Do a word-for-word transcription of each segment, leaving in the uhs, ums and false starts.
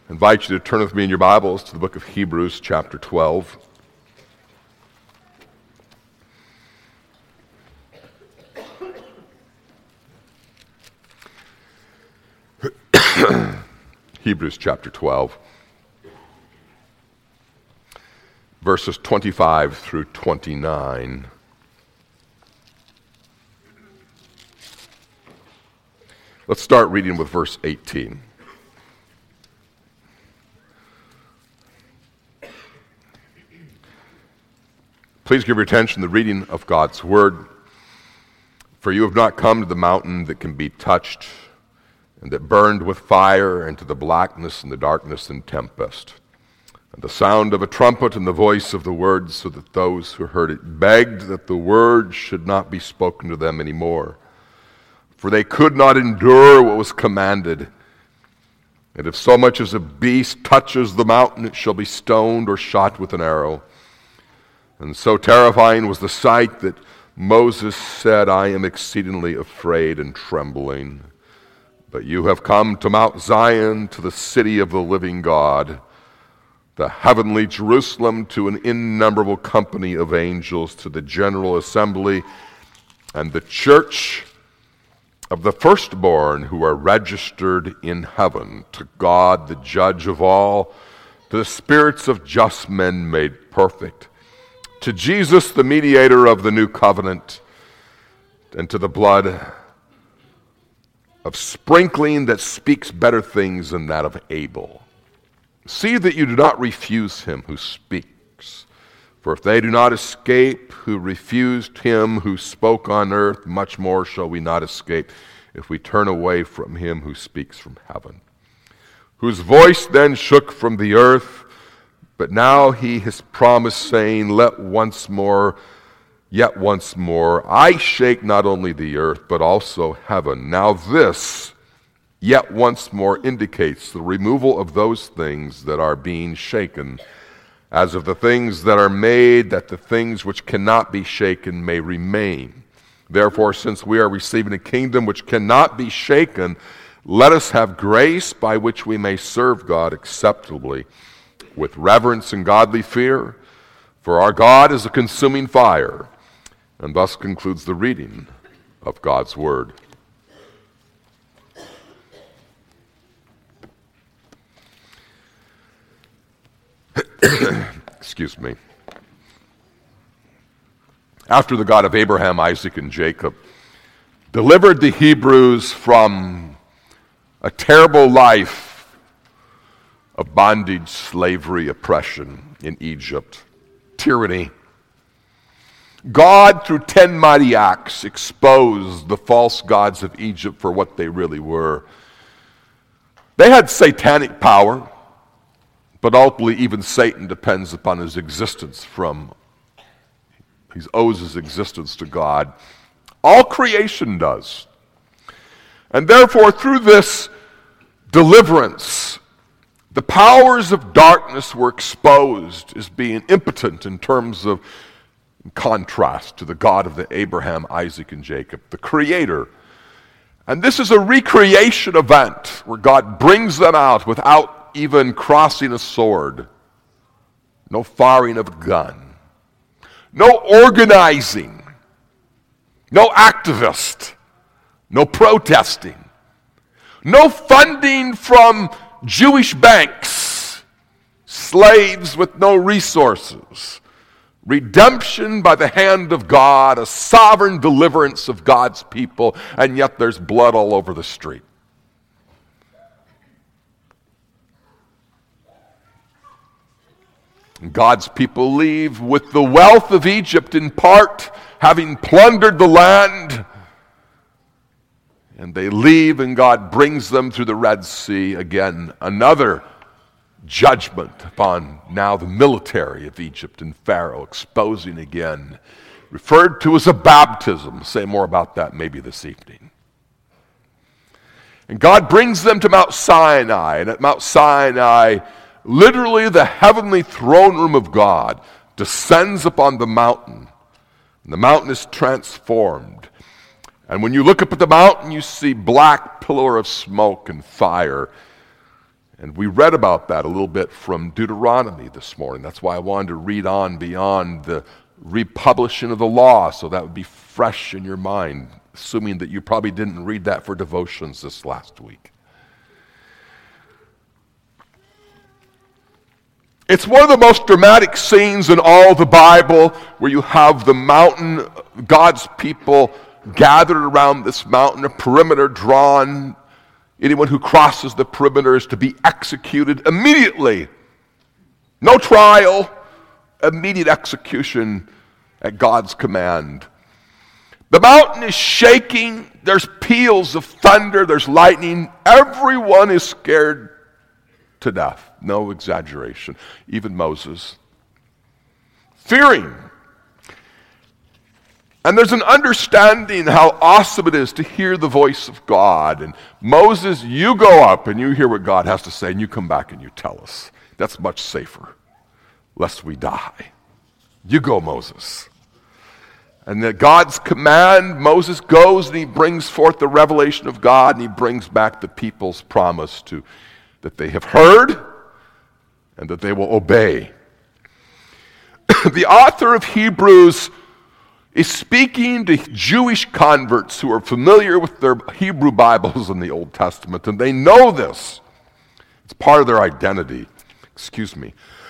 I invite you to turn with me in your Bibles to the book of Hebrews, chapter twelve. Hebrews chapter twelve, verses twenty-five through twenty-nine. Let's start reading with verse eighteen. Please give your attention to the reading of God's word. For you have not come to the mountain that can be touched, and that burned with fire, and to the blackness and the darkness and tempest, and the sound of a trumpet and the voice of the word, so that those who heard it begged that the word should not be spoken to them any more. For they could not endure what was commanded. And if so much as a beast touches the mountain, it shall be stoned or shot with an arrow. And so terrifying was the sight that Moses said, I am exceedingly afraid and trembling. But you have come to Mount Zion, to the city of the living God, the heavenly Jerusalem, to an innumerable company of angels, to the general assembly and the church of the firstborn who are registered in heaven, to God, the judge of all, to the spirits of just men made perfect, to Jesus, the mediator of the new covenant, and to the blood of sprinkling that speaks better things than that of Abel. See that you do not refuse him who speaks. For if they do not escape who refused him who spoke on earth, much more shall we not escape if we turn away from him who speaks from heaven. Whose voice then shook from the earth, but now he has promised, saying, Let once more, yet once more, I shake not only the earth, but also heaven. Now this, yet once more, indicates the removal of those things that are being shaken, as of the things that are made, that the things which cannot be shaken may remain. Therefore, since we are receiving a kingdom which cannot be shaken, let us have grace by which we may serve God acceptably, with reverence and godly fear, for our God is a consuming fire. And thus concludes the reading of God's word. Excuse me. After the God of Abraham, Isaac, and Jacob delivered the Hebrews from a terrible life of bondage, slavery, oppression in Egypt, tyranny, God, through ten mighty acts, exposed the false gods of Egypt for what they really were. They had satanic power, but ultimately even Satan depends upon his existence from, he owes his existence to God. All creation does. And therefore, through this deliverance, the powers of darkness were exposed as being impotent in terms of in contrast to the God of the Abraham, Isaac, and Jacob, the Creator. And this is a recreation event where God brings them out without even crossing a sword. No firing of a gun. No organizing. No activist. No protesting. No funding from Jewish banks. Slaves with no resources. Redemption by the hand of God, a sovereign deliverance of God's people, and yet there's blood all over the street. God's people leave with the wealth of Egypt in part, having plundered the land, and they leave and God brings them through the Red Sea again, another judgment upon now the military of Egypt and Pharaoh, exposing again, referred to as a baptism. Say more about that maybe this evening. And God brings them to Mount Sinai, and at Mount Sinai, literally the heavenly throne room of God descends upon the mountain, and the mountain is transformed. And when you look up at the mountain, you see black pillar of smoke and fire. And we read about that a little bit from Deuteronomy this morning. That's why I wanted to read on beyond the republishing of the law, so that would be fresh in your mind, assuming that you probably didn't read that for devotions this last week. It's one of the most dramatic scenes in all the Bible, where you have the mountain, God's people gathered around this mountain, a perimeter drawn. Anyone who crosses the perimeter is to be executed immediately. No trial, immediate execution at God's command. The mountain is shaking. There's peals of thunder. There's lightning. Everyone is scared to death. No exaggeration. Even Moses. Fearing. And there's an understanding how awesome it is to hear the voice of God. And Moses, you go up and you hear what God has to say, and you come back and you tell us. That's much safer, lest we die. You go, Moses. And at God's command, Moses goes and he brings forth the revelation of God, and he brings back the people's promise to that they have heard and that they will obey. The author of Hebrews is speaking to Jewish converts who are familiar with their Hebrew Bibles in the Old Testament, and they know this. It's part of their identity. Excuse me.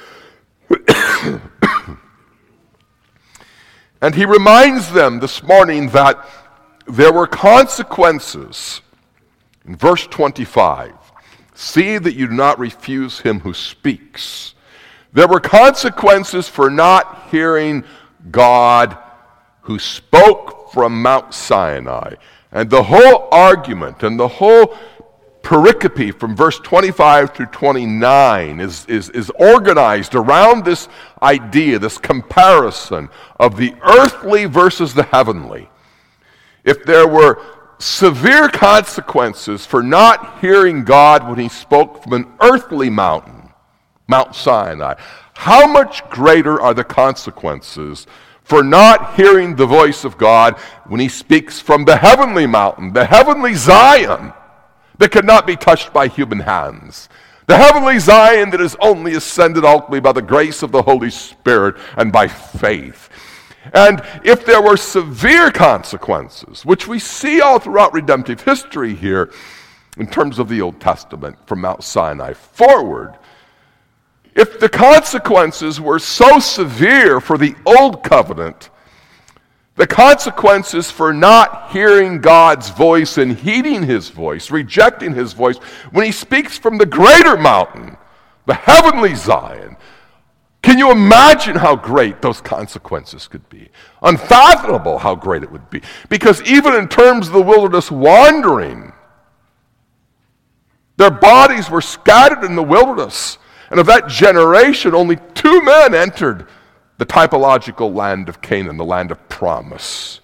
And he reminds them this morning that there were consequences. In verse twenty-five, see that you do not refuse him who speaks. There were consequences for not hearing God who spoke from Mount Sinai. And the whole argument and the whole pericope from verse twenty-five through twenty-nine is, is, is organized around this idea, this comparison of the earthly versus the heavenly. If there were severe consequences for not hearing God when he spoke from an earthly mountain, Mount Sinai, how much greater are the consequences for not hearing the voice of God when he speaks from the heavenly mountain, the heavenly Zion that cannot be touched by human hands, the heavenly Zion that is only ascended ultimately by the grace of the Holy Spirit and by faith. And if there were severe consequences, which we see all throughout redemptive history here in terms of the Old Testament from Mount Sinai forward, if the consequences were so severe for the Old Covenant, the consequences for not hearing God's voice and heeding his voice, rejecting his voice, when he speaks from the greater mountain, the heavenly Zion, can you imagine how great those consequences could be? Unfathomable how great it would be. Because even in terms of the wilderness wandering, their bodies were scattered in the wilderness. And of that generation, only two men entered the typological land of Canaan, the land of promise.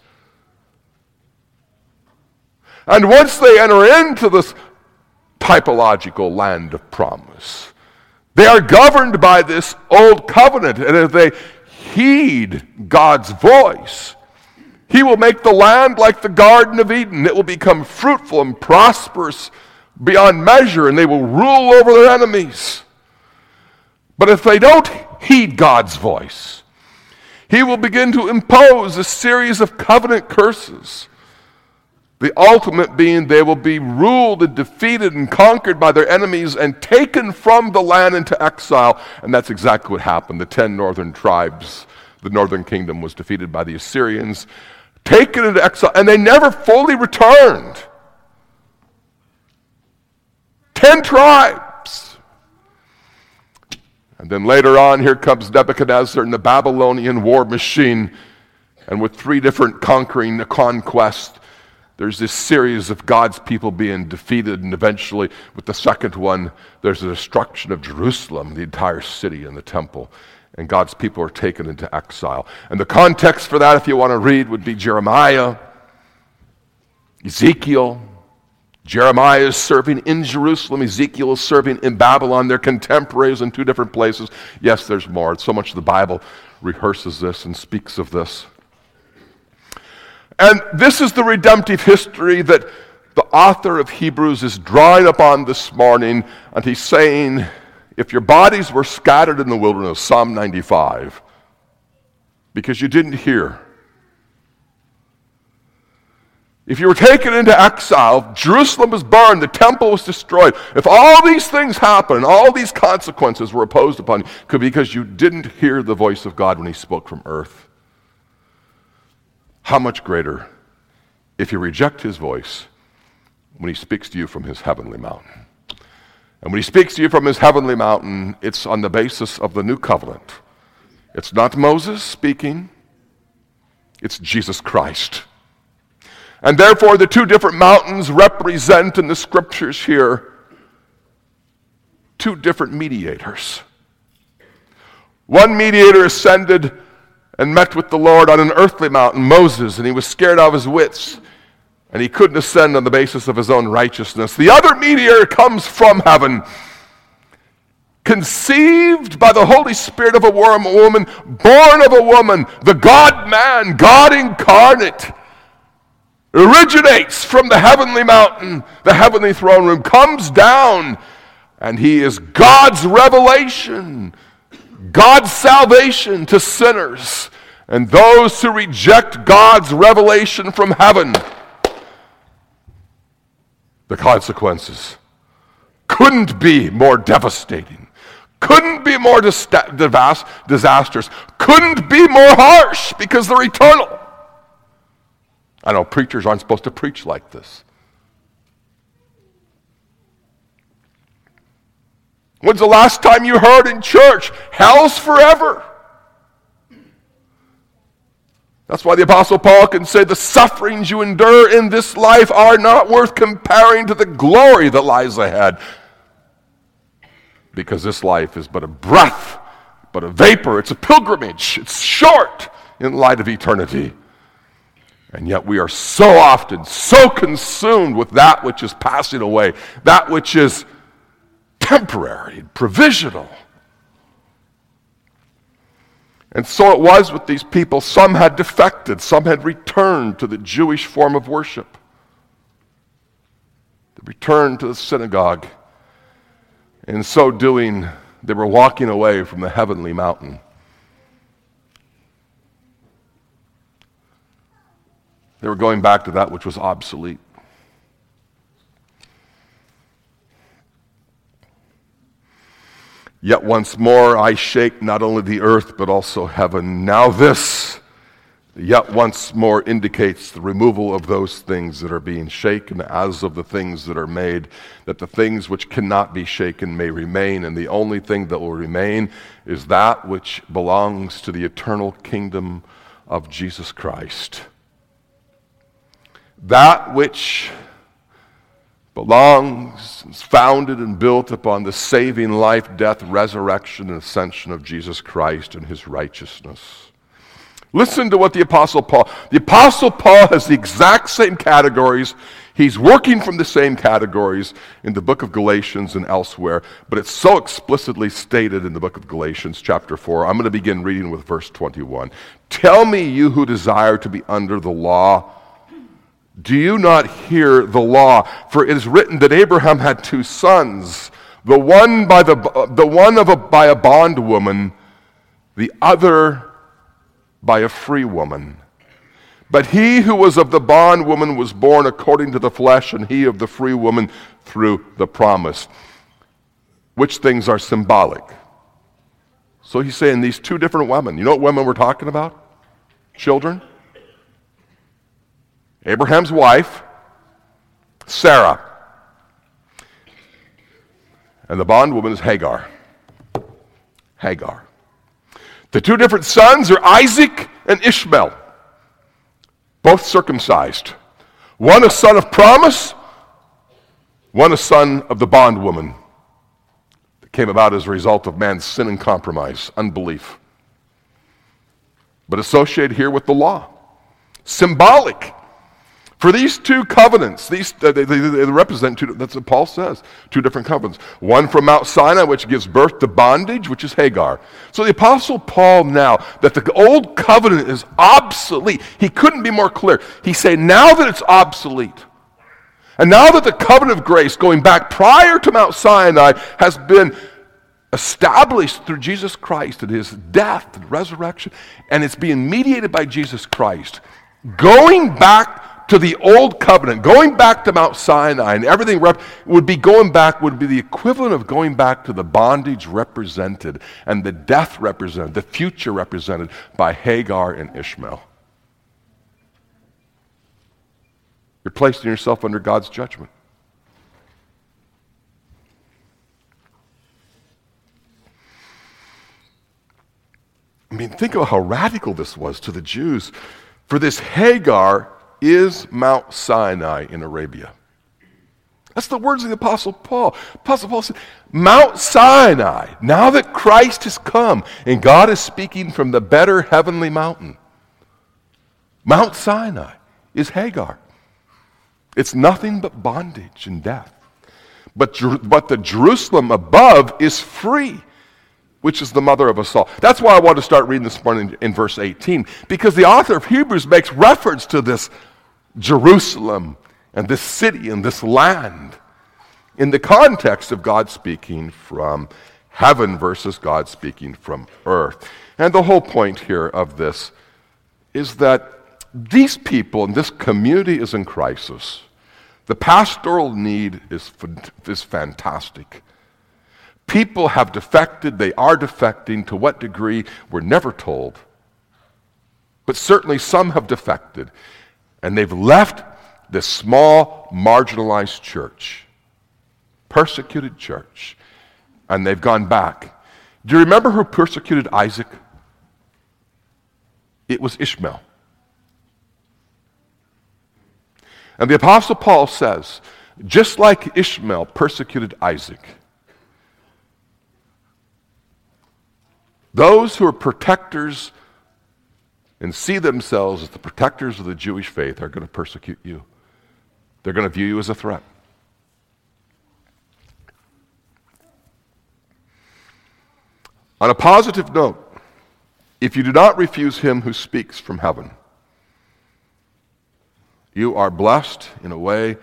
And once they enter into this typological land of promise, they are governed by this old covenant. And if they heed God's voice, he will make the land like the Garden of Eden. It will become fruitful and prosperous beyond measure, and they will rule over their enemies. But if they don't heed God's voice, he will begin to impose a series of covenant curses. The ultimate being they will be ruled and defeated and conquered by their enemies and taken from the land into exile. And that's exactly what happened. The ten northern tribes, the northern kingdom was defeated by the Assyrians, taken into exile, and they never fully returned. Ten tribes. And then later on, here comes Nebuchadnezzar and the Babylonian war machine. And with three different conquering conquests, there's this series of God's people being defeated, and eventually, with the second one, there's the destruction of Jerusalem, the entire city and the temple, and God's people are taken into exile. And the context for that, if you want to read, would be Jeremiah, Ezekiel. Jeremiah is serving in Jerusalem, Ezekiel is serving in Babylon. They're contemporaries in two different places. Yes, there's more. So much of the Bible rehearses this and speaks of this. And this is the redemptive history that the author of Hebrews is drawing upon this morning, and he's saying, if your bodies were scattered in the wilderness, Psalm ninety-five, because you didn't hear, if you were taken into exile, Jerusalem was burned, the temple was destroyed. If all these things happened, all these consequences were imposed upon you, could be because you didn't hear the voice of God when he spoke from earth. How much greater if you reject his voice when he speaks to you from his heavenly mountain. And when he speaks to you from his heavenly mountain, it's on the basis of the new covenant. It's not Moses speaking, it's Jesus Christ. And therefore, the two different mountains represent in the scriptures here two different mediators. One mediator ascended and met with the Lord on an earthly mountain, Moses, and he was scared out of his wits, and he couldn't ascend on the basis of his own righteousness. The other mediator comes from heaven, conceived by the Holy Spirit of a woman, born of a woman, the God-man, God incarnate, originates from the heavenly mountain, the heavenly throne room, comes down, and he is God's revelation, God's salvation to sinners. And those who reject God's revelation from heaven, the consequences couldn't be more devastating, couldn't be more dis- devas- disastrous, couldn't be more harsh, because they're eternal. I know preachers aren't supposed to preach like this. When's the last time you heard in church, hell's forever? That's why the Apostle Paul can say the sufferings you endure in this life are not worth comparing to the glory that lies ahead. Because this life is but a breath, but a vapor. It's a pilgrimage. It's short in light of eternity. And yet we are so often so consumed with that which is passing away, that which is temporary, provisional. And so it was with these people. Some had defected, some had returned to the Jewish form of worship. They returned to the synagogue. In so doing, they were walking away from the heavenly mountain. They were going back to that which was obsolete. Yet once more I shake not only the earth but also heaven. Now this, yet once more, indicates the removal of those things that are being shaken as of the things that are made, that the things which cannot be shaken may remain, and the only thing that will remain is that which belongs to the eternal kingdom of Jesus Christ. That which belongs, is founded and built upon the saving life, death, resurrection, and ascension of Jesus Christ and his righteousness. Listen to what the Apostle Paul, the Apostle Paul has the exact same categories. He's working from the same categories in the book of Galatians and elsewhere, but it's so explicitly stated in the book of Galatians chapter four. I'm going to begin reading with verse twenty-one. Tell me, you who desire to be under the law, do you not hear the law? For it is written that Abraham had two sons, the one by the the one of a, by a bondwoman, the other by a free woman. But he who was of the bondwoman was born according to the flesh, and he of the free woman through the promise. Which things are symbolic? So he's saying these two different women. You know what women we're talking about? Children. Abraham's wife, Sarah. And the bondwoman is Hagar. Hagar. The two different sons are Isaac and Ishmael, both circumcised. One a son of promise, one a son of the bondwoman. That came about as a result of man's sin and compromise, unbelief. But associated here with the law. Symbolic. For these two covenants, these uh, they, they, they represent two, that's what Paul says, two different covenants. One from Mount Sinai, which gives birth to bondage, which is Hagar. So the Apostle Paul now, that the old covenant is obsolete, he couldn't be more clear. He said, now that it's obsolete, And now that the covenant of grace going back prior to Mount Sinai has been established through Jesus Christ and his death and resurrection, and it's being mediated by Jesus Christ, going back to the old covenant, going back to Mount Sinai and everything rep- would be going back, would be the equivalent of going back to the bondage represented and the death represented, the future represented by Hagar and Ishmael. You're placing yourself under God's judgment. I mean, think about how radical this was to the Jews. For this Hagar is Mount Sinai in Arabia. That's the words of the Apostle Paul. Apostle Paul said, Mount Sinai, now that Christ has come, and God is speaking from the better heavenly mountain. Mount Sinai is Hagar. It's nothing but bondage and death. But, but the Jerusalem above is free, which is the mother of us all. That's why I want to start reading this morning in verse eighteen, because the author of Hebrews makes reference to this Jerusalem and this city and this land in the context of God speaking from heaven versus God speaking from earth. And the whole point here of this is that these people and this community is in crisis. The pastoral need is, is fantastic. People have defected, they are defecting. To what degree, we're never told. But certainly some have defected, and they've left this small, marginalized church, persecuted church, and they've gone back. Do you remember who persecuted Isaac? It was Ishmael. And the Apostle Paul says, just like Ishmael persecuted Isaac, those who are protectors and see themselves as the protectors of the Jewish faith are going to persecute you. They're going to view you as a threat. On a positive note, if you do not refuse him who speaks from heaven, you are blessed in a way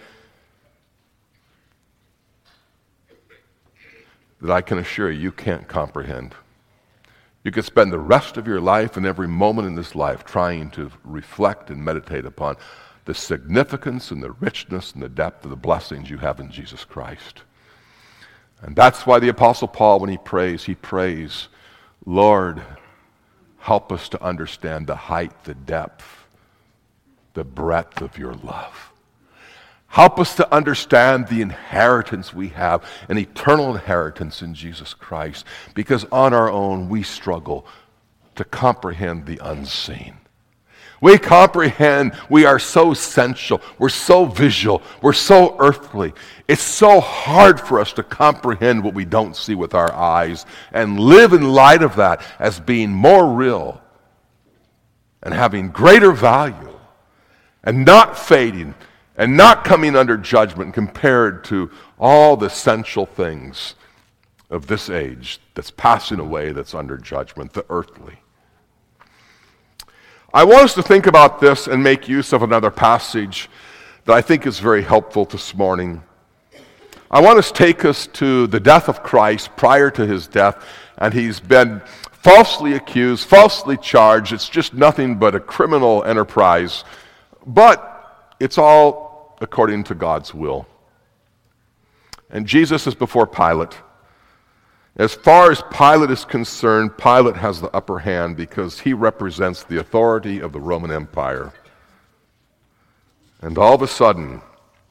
that I can assure you you can't comprehend. You could spend the rest of your life and every moment in this life trying to reflect and meditate upon the significance and the richness and the depth of the blessings you have in Jesus Christ. And that's why the Apostle Paul, when he prays, he prays, Lord, help us to understand the height, the depth, the breadth of your love. Help us to understand the inheritance we have, an eternal inheritance in Jesus Christ, because on our own we struggle to comprehend the unseen. We comprehend, we are so sensual, we're so visual, we're so earthly. It's so hard for us to comprehend what we don't see with our eyes and live in light of that as being more real and having greater value and not fading and not coming under judgment compared to all the sensual things of this age that's passing away, that's under judgment, the earthly. I want us to think about this and make use of another passage that I think is very helpful this morning. I want to take us to the death of Christ prior to his death, and he's been falsely accused, falsely charged. It's just nothing but a criminal enterprise, but it's all according to God's will. And Jesus is before Pilate. As far as Pilate is concerned, Pilate has the upper hand because he represents the authority of the Roman Empire. And all of a sudden,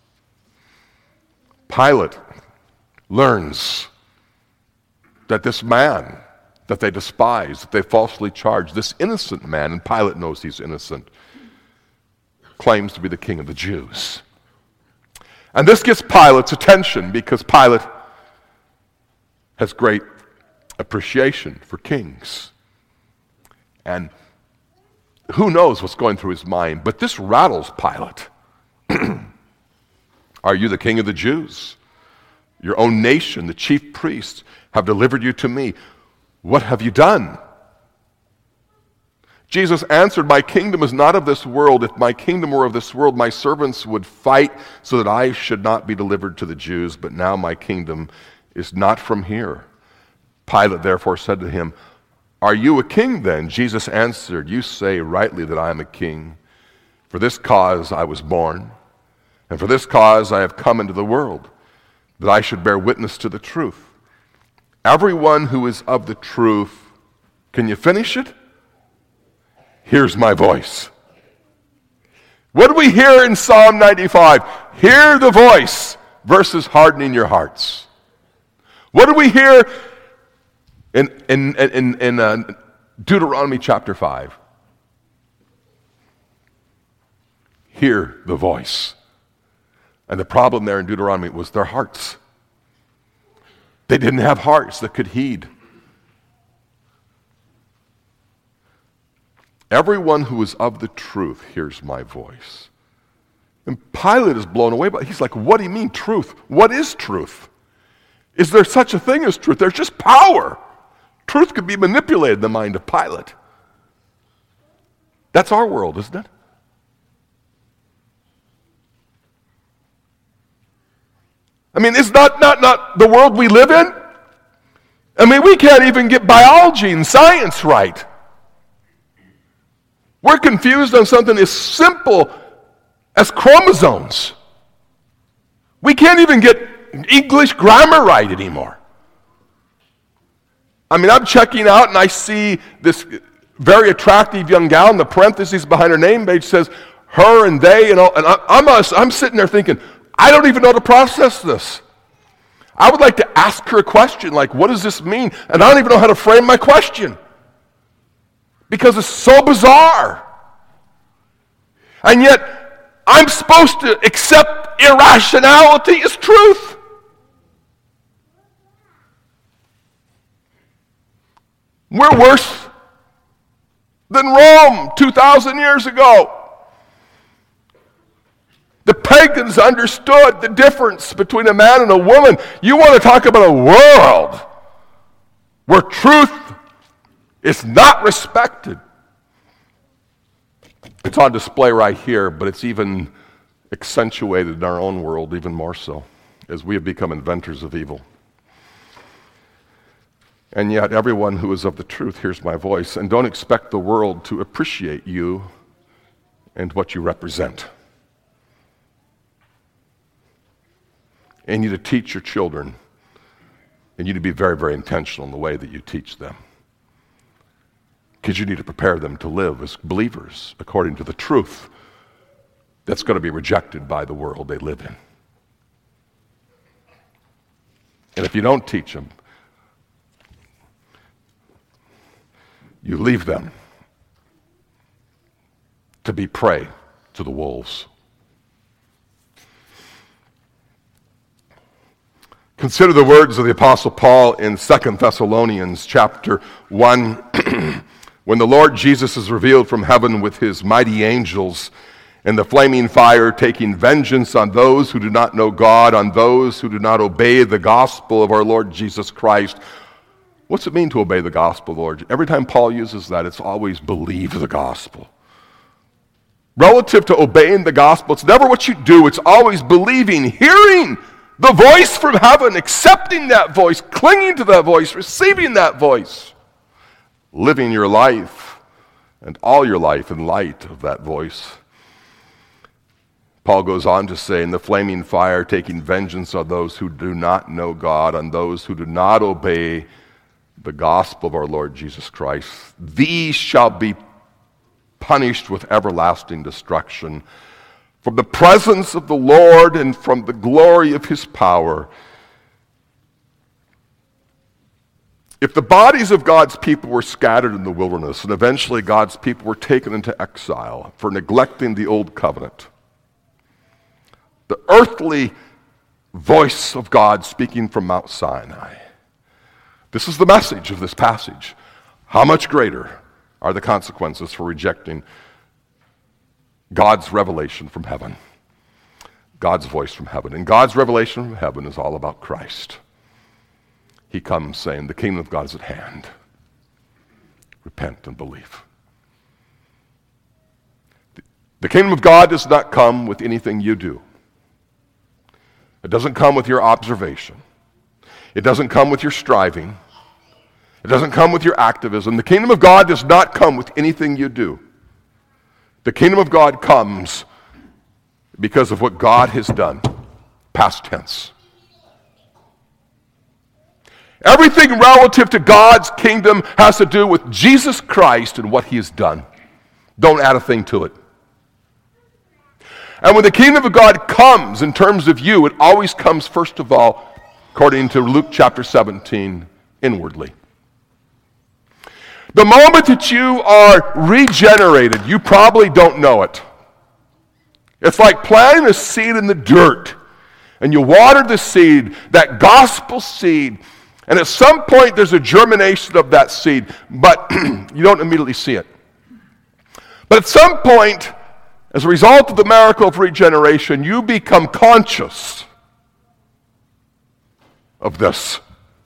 Pilate learns that this man that they despise, that they falsely charge, this innocent man, and Pilate knows he's innocent, claims to be the king of the Jews. And this gets Pilate's attention because Pilate has great appreciation for kings. And who knows what's going through his mind, but this rattles Pilate. Are you the king of the Jews? Your own nation, the chief priests, have delivered you to me. What have you done? Jesus answered, my kingdom is not of this world. If my kingdom were of this world, my servants would fight so that I should not be delivered to the Jews. But now my kingdom is not from here. Pilate therefore said to him, are you a king then? Jesus answered, you say rightly that I am a king. For this cause I was born, and for this cause I have come into the world, that I should bear witness to the truth. Everyone who is of the truth, can you finish it? Hears my voice. What do we hear in Psalm ninety-five? Hear the voice versus hardening your hearts. What do we hear in, in, in, in uh, Deuteronomy chapter five? Hear the voice. And the problem there in Deuteronomy was their hearts. They didn't have hearts that could heed. Everyone who is of the truth hears my voice. And Pilate is blown away by it. He's like, what do you mean truth? What is truth? Is there such a thing as truth? There's just power. Truth could be manipulated in the mind of Pilate. That's our world, isn't it? I mean, it's not, not, not the world we live in. I mean, we can't even get biology and science right. We're confused on something as simple as chromosomes. We can't even get English grammar right anymore. I mean, I'm checking out and I see this very attractive young gal, and the parentheses behind her name page says her and they, and, all, and I, I'm, a, I'm sitting there thinking, I don't even know how to process this. I would like to ask her a question like, what does this mean? And I don't even know how to frame my question. Because it's so bizarre. And yet, I'm supposed to accept irrationality as truth. We're worse than Rome two thousand years ago. The pagans understood the difference between a man and a woman. You want to talk about a world where truth is not respected. It's on display right here, but it's even accentuated in our own world even more so, as we have become inventors of evil. And yet everyone who is of the truth hears my voice, and don't expect the world to appreciate you and what you represent. And you need to teach your children, and you need to be very, very intentional in the way that you teach them. Because you need to prepare them to live as believers according to the truth that's going to be rejected by the world they live in. And if you don't teach them, you leave them to be prey to the wolves. Consider the words of the Apostle Paul in Second Thessalonians chapter one. When the Lord Jesus is revealed from heaven with his mighty angels in the flaming fire, taking vengeance on those who do not know God, on those who do not obey the gospel of our Lord Jesus Christ. What's it mean to obey the gospel, Lord? Every time Paul uses that, it's always believe the gospel. Relative to obeying the gospel, it's never what you do, it's always believing, hearing the voice from heaven, accepting that voice, clinging to that voice, receiving that voice, living your life and all your life in light of that voice. Paul goes on to say, in the flaming fire, taking vengeance on those who do not know God, on those who do not obey the gospel of our Lord Jesus Christ. These shall be punished with everlasting destruction from the presence of the Lord and from the glory of his power. If the bodies of God's people were scattered in the wilderness, and eventually God's people were taken into exile for neglecting the old covenant, the earthly voice of God speaking from Mount Sinai, this is the message of this passage. How much greater are the consequences for rejecting God's revelation from heaven, God's voice from heaven. And God's revelation from heaven is all about Christ. He comes saying, the kingdom of God is at hand. Repent and believe. The kingdom of God does not come with anything you do. It doesn't come with your observation. It doesn't come with your striving. It doesn't come with your activism. The kingdom of God does not come with anything you do. The kingdom of God comes because of what God has done, past tense. Everything relative to God's kingdom has to do with Jesus Christ and what he has done. Don't add a thing to it. And when the kingdom of God comes in terms of you, it always comes first of all, according to Luke chapter seventeen, inwardly. The moment that you are regenerated, you probably don't know it. It's like planting a seed in the dirt, and you water the seed, that gospel seed, and at some point there's a germination of that seed, but you don't immediately see it. But at some point, as a result of the miracle of regeneration, you become conscious of this.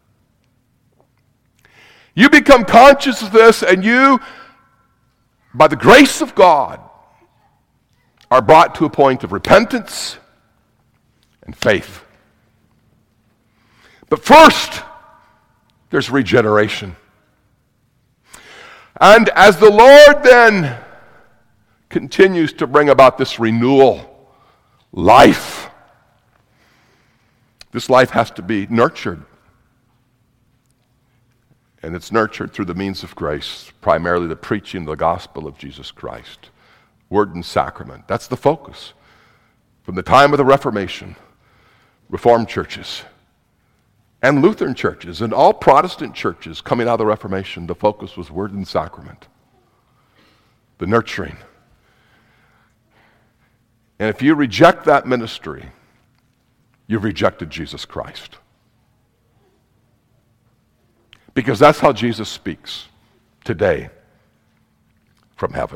You become conscious of this, and you, by the grace of God, are brought to a point of repentance and faith. But first, there's regeneration. And as the Lord then continues to bring about this renewal, life, this life has to be nurtured. And it's nurtured through the means of grace, primarily the preaching of the gospel of Jesus Christ. Word and sacrament. That's the focus. From the time of the Reformation, Reformed churches, and Lutheran churches, and all Protestant churches coming out of the Reformation, the focus was word and sacrament. The nurturing. And if you reject that ministry, you've rejected Jesus Christ. Because that's how Jesus speaks today from heaven.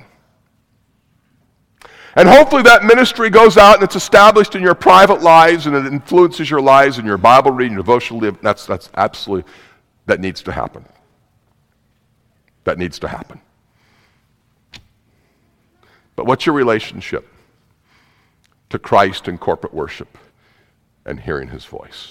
And hopefully that ministry goes out and it's established in your private lives and it influences your lives and your Bible reading, your devotional living. That's, that's absolutely, that needs to happen. That needs to happen. But what's your relationship to Christ and corporate worship and hearing his voice?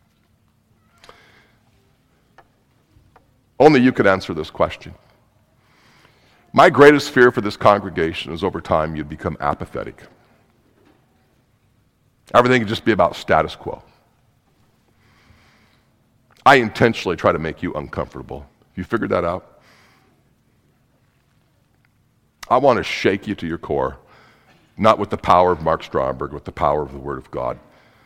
Only you could answer this question. My greatest fear for this congregation is over time you'd become apathetic. Everything would just be about status quo. I intentionally try to make you uncomfortable. Have you figured that out? I want to shake you to your core, not with the power of Mark Stromberg, with the power of the Word of God.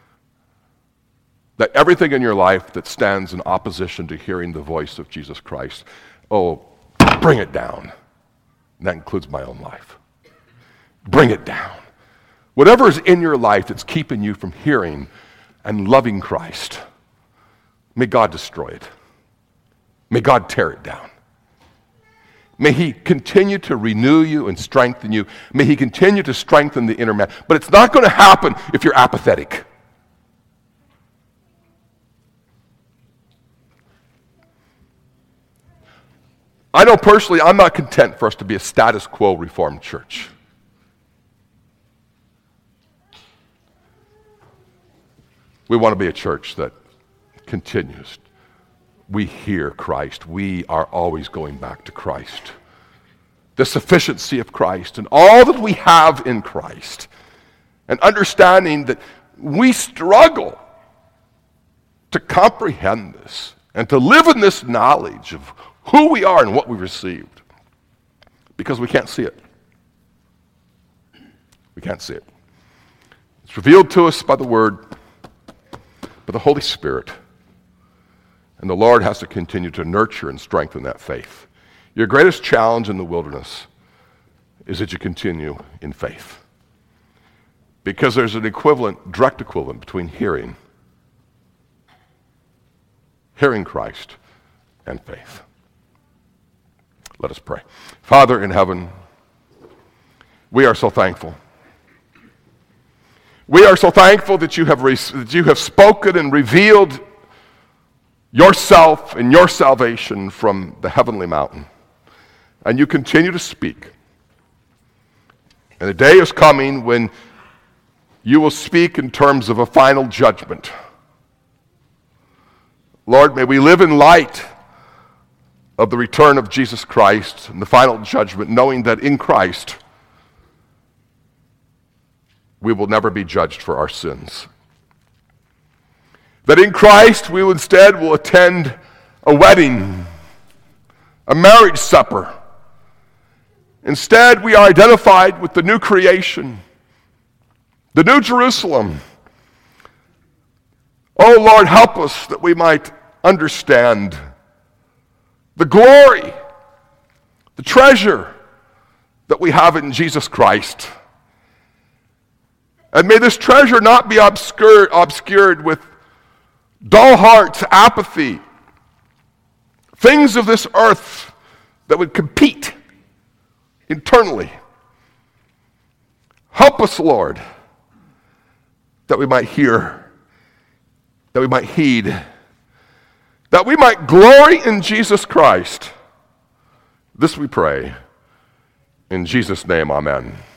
That everything in your life that stands in opposition to hearing the voice of Jesus Christ, oh, bring it down. And that includes my own life. Bring it down. Whatever is in your life that's keeping you from hearing and loving Christ, may God destroy it. May God tear it down. May he continue to renew you and strengthen you. May he continue to strengthen the inner man. But it's not going to happen if you're apathetic. I know personally I'm not content for us to be a status quo Reformed church. We want to be a church that continues. We hear Christ. We are always going back to Christ. The sufficiency of Christ and all that we have in Christ. And understanding that we struggle to comprehend this and to live in this knowledge of who we are and what we received. Because we can't see it. We can't see it. It's revealed to us by the Word, by the Holy Spirit. And the Lord has to continue to nurture and strengthen that faith. Your greatest challenge in the wilderness is that you continue in faith. Because there's an equivalent, direct equivalent between hearing, hearing Christ, and faith. Let us pray. Father in heaven, we are so thankful. We are so thankful that you have, re- that you have spoken and revealed yourself and your salvation from the heavenly mountain. And you continue to speak. And the day is coming when you will speak in terms of a final judgment. Lord, may we live in light of the return of Jesus Christ and the final judgment, knowing that in Christ we will never be judged for our sins. That in Christ we instead will attend a wedding, a marriage supper. Instead, we are identified with the new creation, the new Jerusalem. Oh Lord, help us that we might understand the glory, the treasure that we have in Jesus Christ. And may this treasure not be obscured, obscured with dull hearts, apathy, things of this earth that would compete internally. Help us, Lord, that we might hear, that we might heed, that we might glory in Jesus Christ. This we pray. In Jesus' name, amen.